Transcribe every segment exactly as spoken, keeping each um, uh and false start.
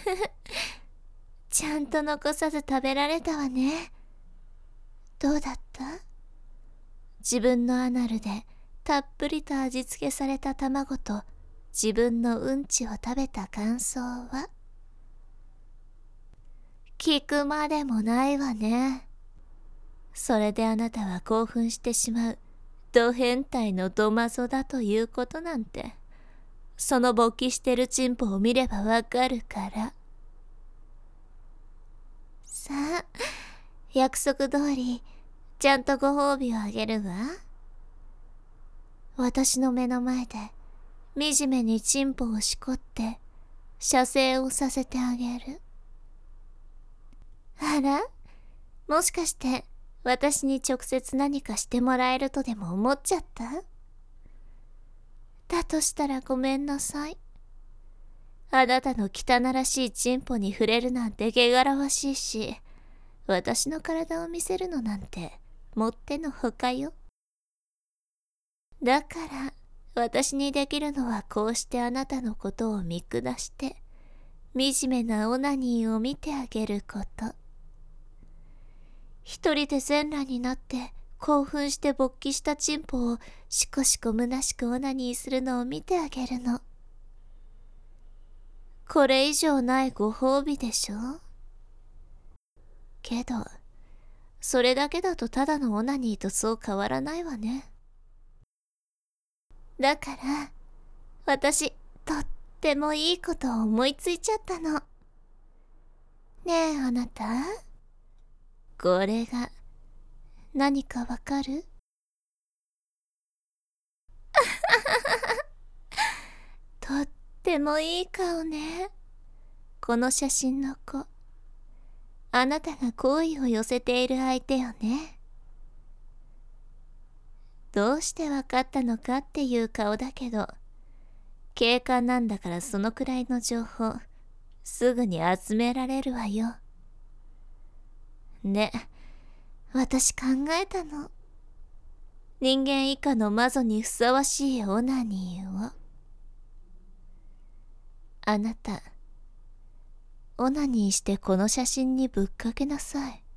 ちゃんと残さず食べられたわね。どうだった？自分のアナルでたっぷりと味付けされた卵と自分のうんちを食べた感想は？聞くまでもないわね。それであなたは興奮してしまうド変態のドマゾだということなんて、その勃起してるチンポを見ればわかるから。さあ、約束通りちゃんとご褒美をあげるわ。私の目の前で惨めにチンポをしこって射精をさせてあげる。あら、もしかして私に直接何かしてもらえるとでも思っちゃった？だとしたらごめんなさい。あなたの汚らしいチンポに触れるなんて汚らわしいし、私の体を見せるのなんてもってのほかよ。だから私にできるのはこうしてあなたのことを見下して惨めなオナニーを見てあげること。一人で全裸になって興奮して勃起したチンポをしこしこ虚しくオナニーするのを見てあげるの。これ以上ないご褒美でしょ？けどそれだけだとただのオナニーとそう変わらないわね。だから私とってもいいことを思いついちゃったの。ねえあなた、これが何かわかる？とってもいい顔ね。この写真の子、あなたが好意を寄せている相手よね。どうしてわかったのかっていう顔だけど、警官なんだからそのくらいの情報すぐに集められるわよ。ね、私考えたの。人間以下の魔女にふさわしいオナニーを。あなた、オナニーしてこの写真にぶっかけなさい。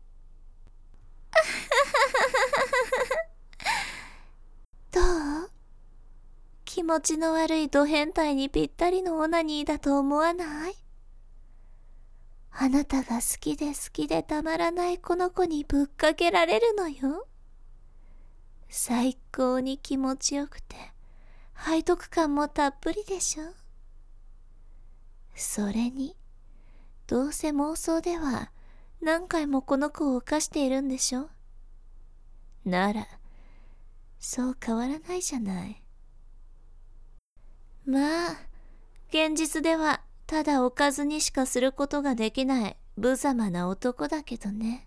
どう？気持ちの悪いド変態にぴったりのオナニーだと思わない？あなたが好きで好きでたまらないこの子にぶっかけられるのよ。最高に気持ちよくて背徳感もたっぷりでしょ。それにどうせ妄想では何回もこの子を犯しているんでしょ。ならそう変わらないじゃない。まあ現実ではただおかずにしかすることができない無様な男だけどね。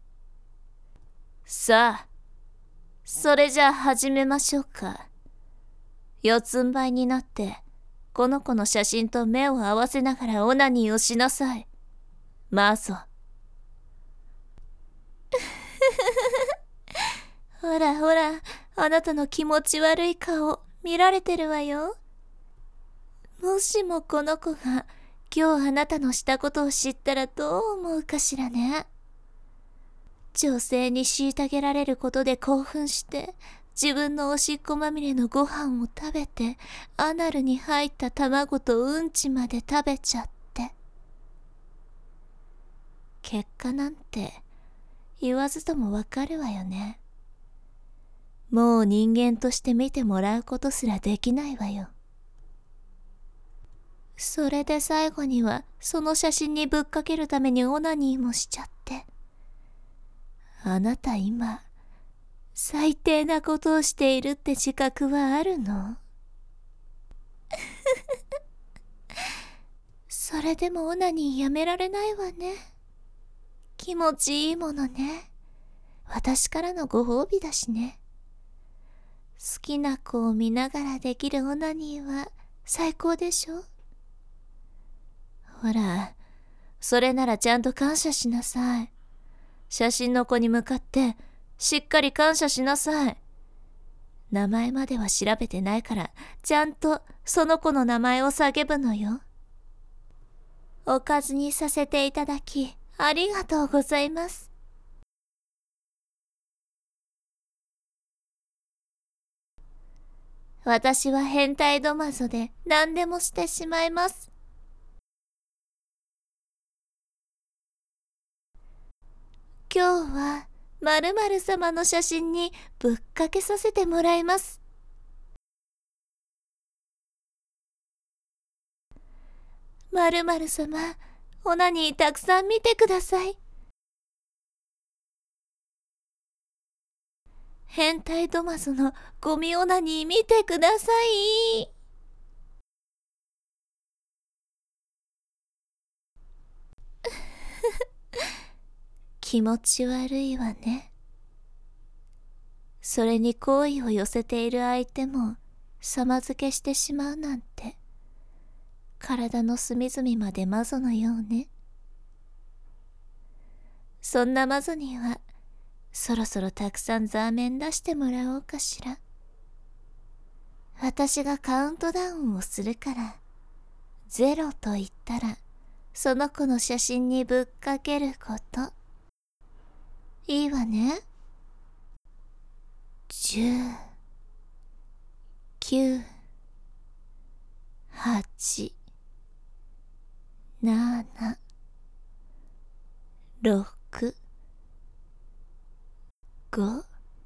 さあ、それじゃあ始めましょうか。四つん這いになってこの子の写真と目を合わせながらオナニーをしなさい。マゾ。ほらほら、あなたの気持ち悪い顔見られてるわよ。もしもこの子が今日あなたのしたことを知ったらどう思うかしらね。女性に虐げられることで興奮して自分のおしっこまみれのご飯を食べてアナルに入った卵とうんちまで食べちゃって、結果なんて言わずともわかるわよね。もう人間として見てもらうことすらできないわよ。それで最後にはその写真にぶっかけるためにオナニーもしちゃって、あなた今最低なことをしているって自覚はあるの？それでもオナニーやめられないわね。気持ちいいものね。私からのご褒美だしね。好きな子を見ながらできるオナニーは最高でしょ。ほら、それならちゃんと感謝しなさい。写真の子に向かってしっかり感謝しなさい。名前までは調べてないからちゃんとその子の名前を叫ぶのよ。 おかずにさせていただき、ありがとうございます。私は変態ドマゾで何でもしてしまいます。今日は〇〇様の写真にぶっかけさせてもらいます。〇〇様、オナニーたくさん見てください。変態ドマゾのゴミオナニー見てください。気持ち悪いわね。それに好意を寄せている相手も様付けしてしまうなんて、体の隅々までマゾのようね。そんなマゾにはそろそろたくさんザーメン出してもらおうかしら。私がカウントダウンをするから、ゼロと言ったらその子の写真にぶっかけること。いいわね。じゅう、きゅう、はち、なな、ろく、ご。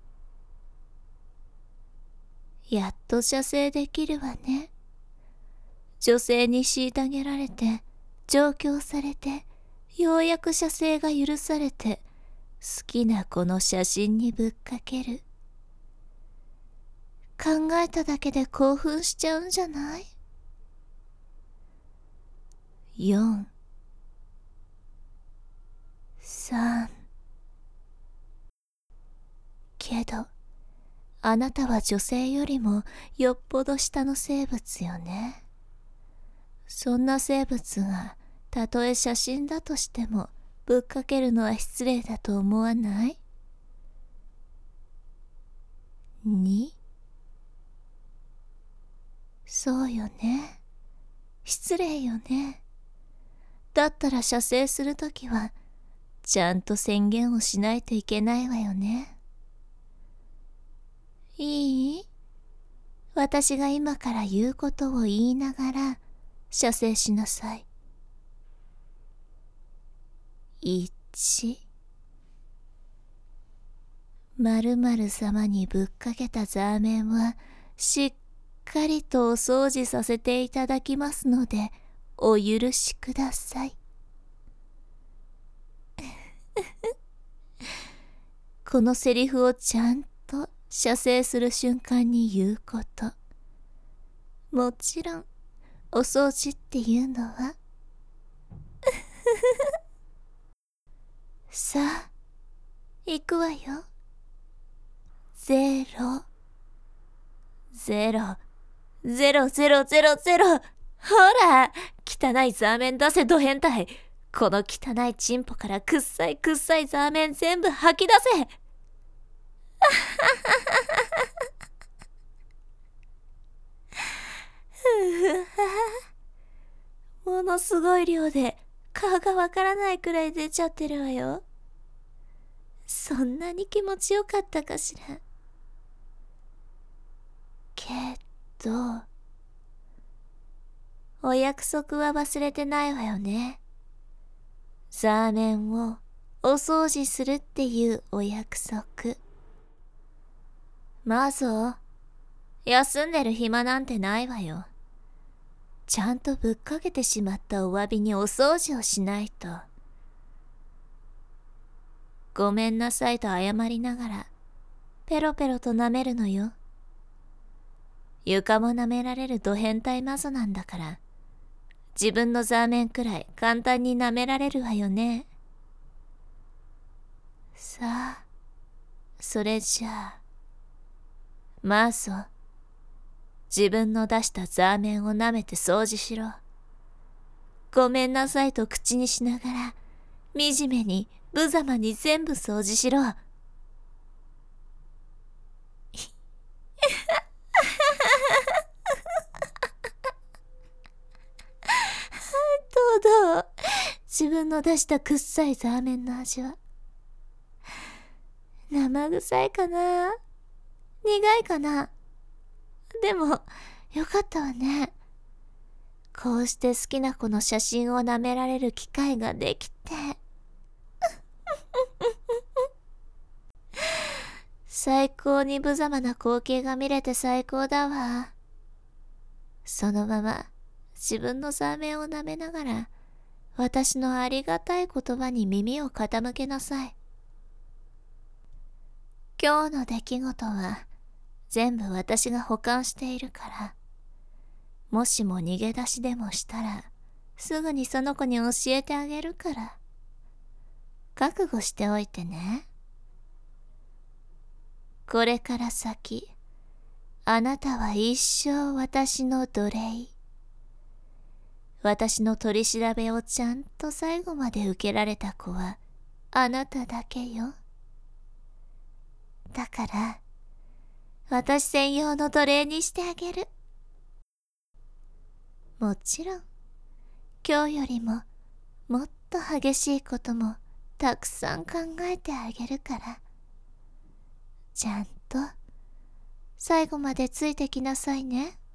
やっと射精できるわね。女性に虐げられて、上京されて、ようやく射精が許されて、好きな子の写真にぶっかける。考えただけで興奮しちゃうんじゃない？よん、さん。けど、あなたは女性よりもよっぽど下の生物よね。そんな生物がたとえ写真だとしてもぶっかけるのは失礼だと思わない？に、そうよね。失礼よね。だったら射精するときはちゃんと宣言をしないといけないわよね。いい？私が今から言うことを言いながら射精しなさい。いち、〇〇様にぶっかけたザーメンはしっかりとお掃除させていただきますのでお許しください。このセリフをちゃんと射精する瞬間に言うこと。もちろんお掃除っていうのはさあ行くわよ。ゼロ、ゼロ、ゼロゼロゼロゼロ。ほら、汚いザーメン出せド変態。この汚いチンポからくっさいくっさいザーメン全部吐き出せ。ものすごい量で顔がわからないくらい出ちゃってるわよ。そんなに気持ちよかったかしら。けど、お約束は忘れてないわよね。ザーメンをお掃除するっていうお約束。マゾ、休んでる暇なんてないわよ。ちゃんとぶっかけてしまったお詫びにお掃除をしないと。ごめんなさいと謝りながらペロペロと舐めるのよ。床も舐められるド変態マゾなんだから、自分のザーメンくらい簡単に舐められるわよね。さあ、それじゃあ、マゾ、自分の出したザーメンを舐めて掃除しろ。ごめんなさいと口にしながら、惨めに無様に全部掃除しろ。どうどう自分の出したくっさいザーメンの味は。生臭いかな、苦いかな。でもよかったわね。こうして好きな子の写真を舐められる機会ができて。最高に無様な光景が見れて最高だわ。そのまま自分のザーメンを舐めながら、私のありがたい言葉に耳を傾けなさい。今日の出来事は全部私が保管しているから、もしも逃げ出しでもしたらすぐにその子に教えてあげるから、覚悟しておいてね。これから先、あなたは一生私の奴隷。私の取り調べをちゃんと最後まで受けられた子はあなただけよ。だから、私専用の奴隷にしてあげる。もちろん、今日よりももっと激しいこともたくさん考えてあげるから、ちゃんと最後までついてきなさいね。